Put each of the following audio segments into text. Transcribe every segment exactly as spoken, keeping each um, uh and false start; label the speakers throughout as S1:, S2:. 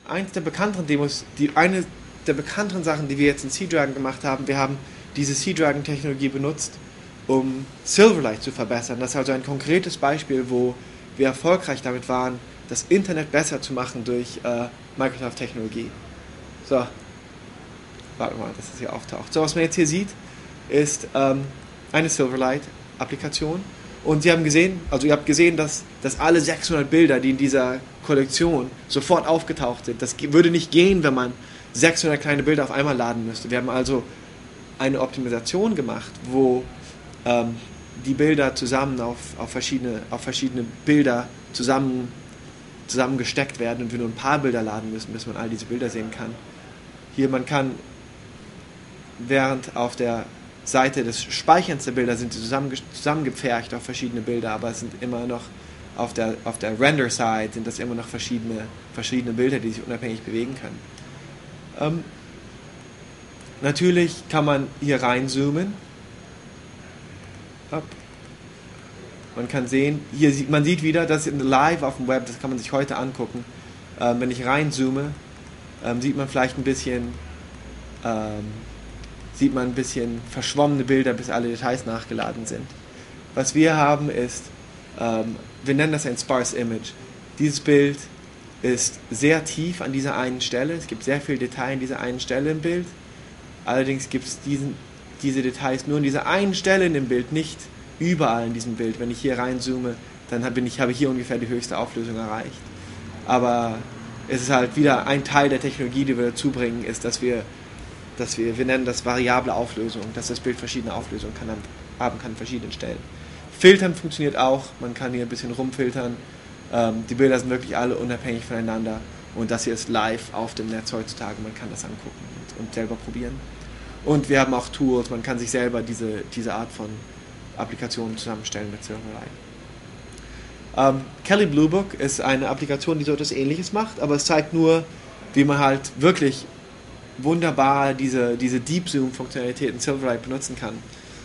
S1: eins der bekannteren Demos, die, eine der bekannteren Sachen, die wir jetzt in Sea Dragon gemacht haben, wir haben diese Sea Dragon Technologie benutzt, um Silverlight zu verbessern. Das ist also ein konkretes Beispiel, wo wir erfolgreich damit waren, das Internet besser zu machen durch äh, Microsoft-Technologie. So, warte mal, dass das hier auftaucht. So, was man jetzt hier sieht, ist ähm, eine Silverlight-Applikation. Und Sie haben gesehen, also ihr habt gesehen, dass, dass alle sechshundert Bilder, die in dieser Kollektion sofort aufgetaucht sind, das würde nicht gehen, wenn man sechshundert kleine Bilder auf einmal laden müsste. Wir haben also eine Optimisation gemacht, wo ähm, die Bilder zusammen auf, auf, verschiedene, auf verschiedene Bilder zusammen, zusammengesteckt werden und wir nur ein paar Bilder laden müssen, bis man all diese Bilder sehen kann. Hier, man kann, während auf der Seite des Speicherns der Bilder sind sie zusammen, zusammengepfercht auf verschiedene Bilder, aber es sind immer noch auf der, auf der Render-Side sind das immer noch verschiedene, verschiedene Bilder, die sich unabhängig bewegen können. Ähm, natürlich kann man hier reinzoomen. Hopp. Man kann sehen, hier sieht, man sieht wieder, das ist live auf dem Web, das kann man sich heute angucken. Ähm, wenn ich reinzoome, ähm, sieht man vielleicht ein bisschen ähm, sieht man ein bisschen verschwommene Bilder, bis alle Details nachgeladen sind. Was wir haben ist, ähm, wir nennen das ein Sparse Image. Dieses Bild ist sehr tief an dieser einen Stelle, es gibt sehr viel Detail an dieser einen Stelle im Bild, allerdings gibt es diesen, diese Details nur an dieser einen Stelle in dem Bild, nicht überall in diesem Bild. Wenn ich hier reinzoome, dann habe ich, habe ich hier ungefähr die höchste Auflösung erreicht. Aber es ist halt wieder ein Teil der Technologie, die wir dazu bringen, ist, dass wir dass wir, wir nennen das variable Auflösung, dass das Bild verschiedene Auflösungen kann, haben kann an verschiedenen Stellen. Filtern funktioniert auch, man kann hier ein bisschen rumfiltern, ähm, die Bilder sind wirklich alle unabhängig voneinander und das hier ist live auf dem Netz heutzutage, man kann das angucken und, und selber probieren. Und wir haben auch Tools, man kann sich selber diese, diese Art von Applikationen zusammenstellen mit Silverlight. Ähm, Kelly Blue Book ist eine Applikation, die so etwas Ähnliches macht, aber es zeigt nur, wie man halt wirklich wunderbar diese, diese Deep Zoom-Funktionalität in Silverlight benutzen kann.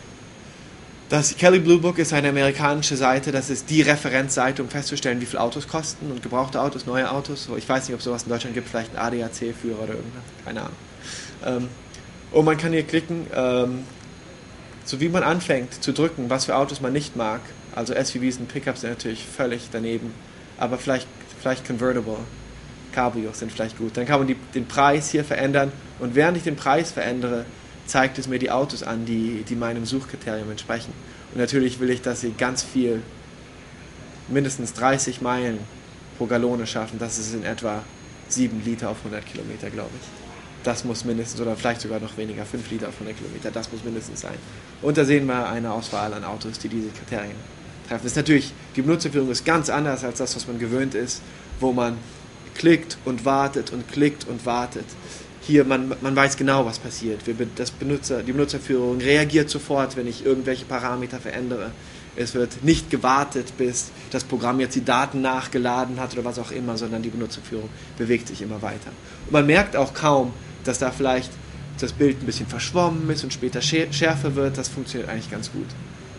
S1: Das Kelly Blue Book ist eine amerikanische Seite, das ist die Referenzseite, um festzustellen, wie viel Autos kosten und gebrauchte Autos, neue Autos. Ich weiß nicht, ob es sowas in Deutschland gibt, vielleicht ein A D A C-Führer oder irgendwas, keine Ahnung. Ähm, und man kann hier klicken, ähm, so wie man anfängt zu drücken, was für Autos man nicht mag. Also S U Vs und Pickups sind natürlich völlig daneben, aber vielleicht, vielleicht Convertible. Cabrios sind vielleicht gut. Dann kann man die, den Preis hier verändern und während ich den Preis verändere, zeigt es mir die Autos an, die, die meinem Suchkriterium entsprechen. Und natürlich will ich, dass sie ganz viel, mindestens dreißig Meilen pro Gallone schaffen. Das ist in etwa sieben Liter auf hundert Kilometer, glaube ich. Das muss mindestens, oder vielleicht sogar noch weniger, fünf Liter auf hundert Kilometer, das muss mindestens sein. Und da sehen wir eine Auswahl an Autos, die diese Kriterien treffen. Das ist natürlich, die Benutzerführung ist ganz anders als das, was man gewöhnt ist, wo man klickt und wartet und klickt und wartet. Hier, man, man weiß genau, was passiert. Wir, das Benutzer, die Benutzerführung reagiert sofort, wenn ich irgendwelche Parameter verändere. Es wird nicht gewartet, bis das Programm jetzt die Daten nachgeladen hat oder was auch immer, sondern die Benutzerführung bewegt sich immer weiter. Und man merkt auch kaum, dass da vielleicht das Bild ein bisschen verschwommen ist und später schärfer wird. Das funktioniert eigentlich ganz gut.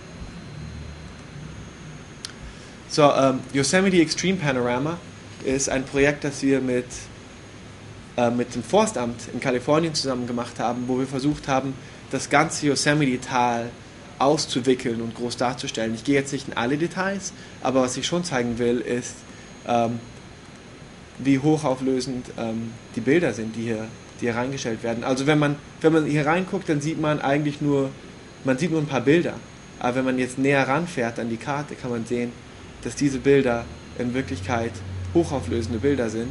S1: So, ähm, Yosemite Extreme Panorama ist ein Projekt, das wir mit, äh, mit dem Forstamt in Kalifornien zusammen gemacht haben, wo wir versucht haben, das ganze Yosemite-Tal auszuwickeln und groß darzustellen. Ich gehe jetzt nicht in alle Details, aber was ich schon zeigen will, ist, ähm, wie hochauflösend ähm, die Bilder sind, die hier, die hier reingestellt werden. Also wenn man, wenn man hier reinguckt, dann sieht man eigentlich nur, man sieht nur ein paar Bilder. Aber wenn man jetzt näher ranfährt an die Karte, kann man sehen, dass diese Bilder in Wirklichkeit hochauflösende Bilder sind.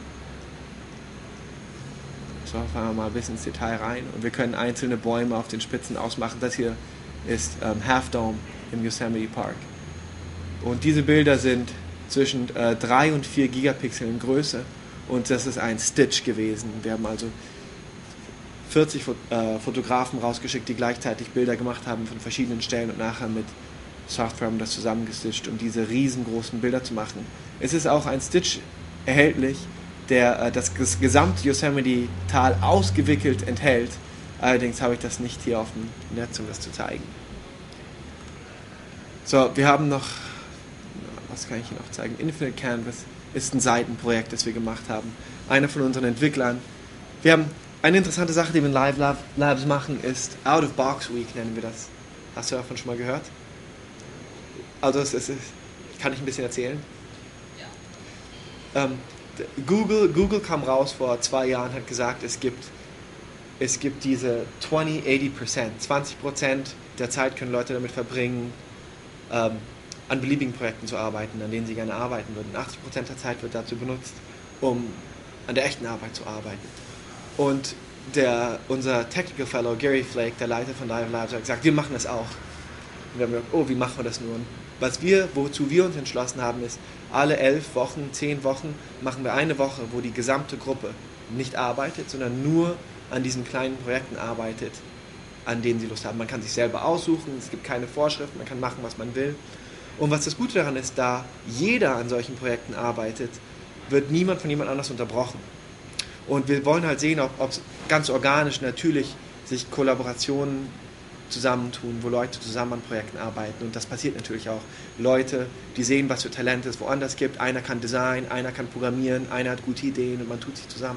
S1: So, fahren wir mal ein bisschen ins Detail rein und wir können einzelne Bäume auf den Spitzen ausmachen. Das hier ist ähm, Half Dome im Yosemite Park. Und diese Bilder sind zwischen äh, drei und vier Gigapixel in Größe und das ist ein Stitch gewesen. Wir haben also vierzig Fot- äh, Fotografen rausgeschickt, die gleichzeitig Bilder gemacht haben von verschiedenen Stellen und nachher mit Software haben das zusammengestitcht, um diese riesengroßen Bilder zu machen. Es ist auch ein Stitch erhältlich, der äh, das, das gesamte Yosemite-Tal ausgewickelt enthält. Allerdings habe ich das nicht hier auf dem Netz, um das zu zeigen. So, wir haben noch, was kann ich hier noch zeigen? Infinite Canvas ist ein Seitenprojekt, das wir gemacht haben, einer von unseren Entwicklern. Wir haben eine interessante Sache, die wir in Live Labs machen, ist Out of Box Week, nennen wir das. Hast du davon schon mal gehört? Also es ist, kann ich ein bisschen erzählen? Ja. Ähm, Google, Google kam raus vor zwei Jahren, hat gesagt, es gibt, es gibt diese zwanzig achtzig Prozent. zwanzig Prozent der Zeit können Leute damit verbringen, ähm, an beliebigen Projekten zu arbeiten, an denen sie gerne arbeiten würden. achtzig Prozent der Zeit wird dazu benutzt, um an der echten Arbeit zu arbeiten. Und der, unser Technical Fellow Gary Flake, der Leiter von Live Labs, hat gesagt, wir machen das auch. Und wir haben gesagt, oh, wie machen wir das nun? Was wir, wozu wir uns entschlossen haben, ist, alle elf Wochen, zehn Wochen machen wir eine Woche, wo die gesamte Gruppe nicht arbeitet, sondern nur an diesen kleinen Projekten arbeitet, an denen sie Lust haben. Man kann sich selber aussuchen, es gibt keine Vorschriften, man kann machen, was man will. Und was das Gute daran ist, da jeder an solchen Projekten arbeitet, wird niemand von jemand anders unterbrochen. Und wir wollen halt sehen, ob es ganz organisch, natürlich sich Kollaborationen zusammentun, wo Leute zusammen an Projekten arbeiten. Und das passiert natürlich auch. Leute, die sehen, was für Talente es woanders gibt. Einer kann Design, einer kann Programmieren, einer hat gute Ideen und man tut sich zusammen.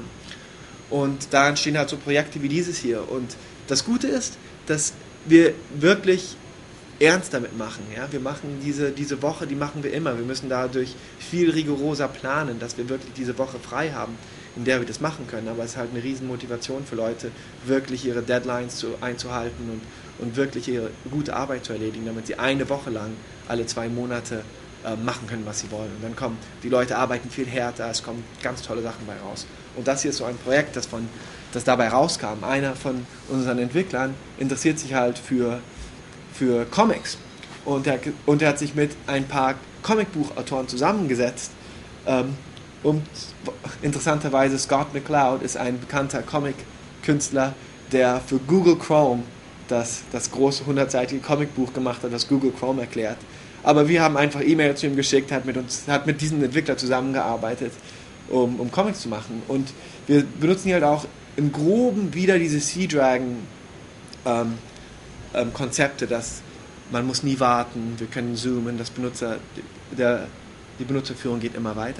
S1: Und da entstehen halt so Projekte wie dieses hier. Und das Gute ist, dass wir wirklich ernst damit machen. Ja? Wir machen diese, diese Woche, die machen wir immer. Wir müssen dadurch viel rigoroser planen, dass wir wirklich diese Woche frei haben, in der wir das machen können. Aber es ist halt eine riesen Motivation für Leute, wirklich ihre Deadlines zu, einzuhalten und, und wirklich ihre gute Arbeit zu erledigen, damit sie eine Woche lang alle zwei Monate äh, machen können, was sie wollen. Und dann kommen die Leute, arbeiten viel härter, es kommen ganz tolle Sachen bei raus. Und das hier ist so ein Projekt, das, von, das dabei rauskam. Einer von unseren Entwicklern interessiert sich halt für, für Comics. Und er, und er hat sich mit ein paar Comicbuchautoren zusammengesetzt, ähm, und interessanterweise Scott McCloud ist ein bekannter Comic-Künstler, der für Google Chrome das, das große hundertseitige Comicbuch gemacht hat, das Google Chrome erklärt. Aber wir haben einfach E-Mails zu ihm geschickt, hat mit uns, hat mit diesem Entwickler zusammengearbeitet, um, um Comics zu machen. Und wir benutzen hier halt auch im Groben wieder diese Sea-Dragon ähm, ähm, Konzepte, dass man muss nie warten, wir können zoomen, das Benutzer, der, die Benutzerführung geht immer weiter.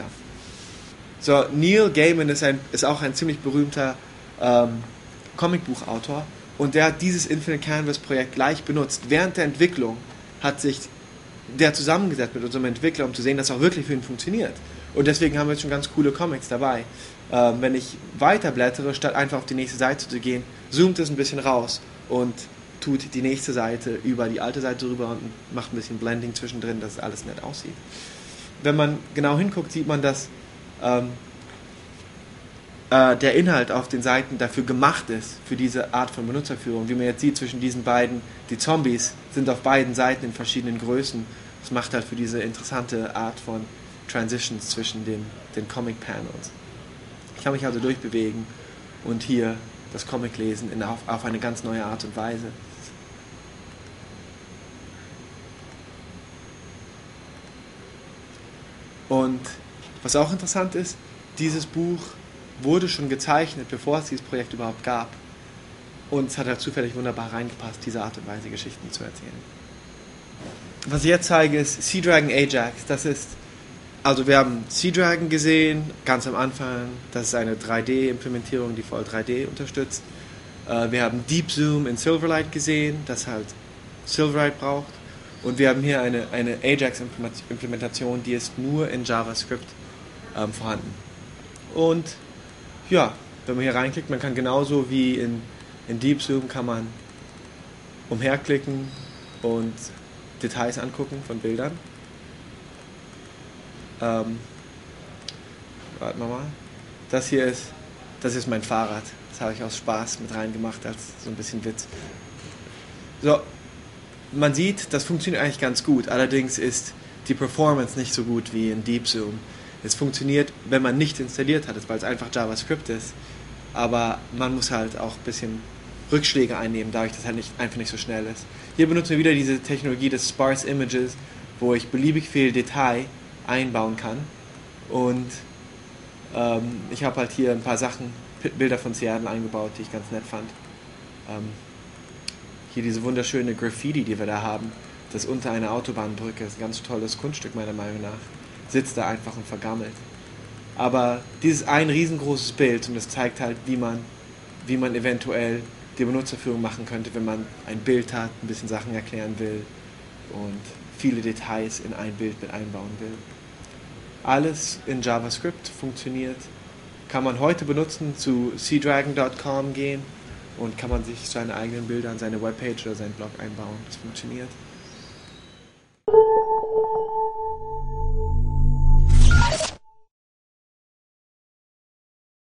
S1: So, Neil Gaiman ist, ein, ist auch ein ziemlich berühmter ähm, Comicbuchautor und der hat dieses Infinite Canvas Projekt gleich benutzt. Während der Entwicklung hat sich der zusammengesetzt mit unserem Entwickler, um zu sehen, dass es auch wirklich für ihn funktioniert. Und deswegen haben wir jetzt schon ganz coole Comics dabei. Ähm, wenn ich weiter blättere, statt einfach auf die nächste Seite zu gehen, zoomt es ein bisschen raus und tut die nächste Seite über die alte Seite rüber und macht ein bisschen Blending zwischendrin, dass alles nett aussieht. Wenn man genau hinguckt, sieht man, dass Ähm, äh, der Inhalt auf den Seiten dafür gemacht ist, für diese Art von Benutzerführung. Wie man jetzt sieht, zwischen diesen beiden, die Zombies sind auf beiden Seiten in verschiedenen Größen. Das macht halt für diese interessante Art von Transitions zwischen den, den Comic-Panels. Ich kann mich also durchbewegen und hier das Comic lesen in, auf, auf eine ganz neue Art und Weise. Und was auch interessant ist, dieses Buch wurde schon gezeichnet, bevor es dieses Projekt überhaupt gab. Und es hat halt zufällig wunderbar reingepasst, diese Art und Weise Geschichten zu erzählen. Was ich jetzt zeige, ist Sea Dragon Ajax. Das ist, also wir haben Sea Dragon gesehen, ganz am Anfang. Das ist eine drei D-Implementierung, die voll drei D unterstützt. Wir haben Deep Zoom in Silverlight gesehen, das halt Silverlight braucht. Und wir haben hier eine, eine Ajax-Implementation, die ist nur in JavaScript ähm, vorhanden. Und ja, wenn man hier reinklickt, man kann genauso wie in, in Deep Zoom kann man umherklicken und Details angucken von Bildern. Ähm, warten wir mal. Das hier ist, das ist mein Fahrrad. Das habe ich aus Spaß mit reingemacht, als so ein bisschen Witz. So, man sieht, das funktioniert eigentlich ganz gut. Allerdings ist die Performance nicht so gut wie in Deep Zoom. Es funktioniert, wenn man nicht installiert hat, weil es einfach JavaScript ist. Aber man muss halt auch ein bisschen Rückschläge einnehmen, dadurch, dass es halt nicht, einfach nicht so schnell ist. Hier benutzen wir wieder diese Technologie des Sparse Images, wo ich beliebig viel Detail einbauen kann. Und ähm, ich habe halt hier ein paar Sachen, Bilder von Seattle eingebaut, die ich ganz nett fand. Ähm, hier diese wunderschöne Graffiti, die wir da haben, das unter einer Autobahnbrücke ist ein ganz tolles Kunststück meiner Meinung nach. Sitzt da einfach und vergammelt. Aber dieses ein riesengroßes Bild und das zeigt halt, wie man, wie man eventuell die Benutzerführung machen könnte, wenn man ein Bild hat, ein bisschen Sachen erklären will und viele Details in ein Bild mit einbauen will. Alles in JavaScript funktioniert. Kann man heute benutzen, zu c dragon Punkt com gehen und kann man sich seine eigenen Bilder an seine Webpage oder seinen Blog einbauen. Das funktioniert.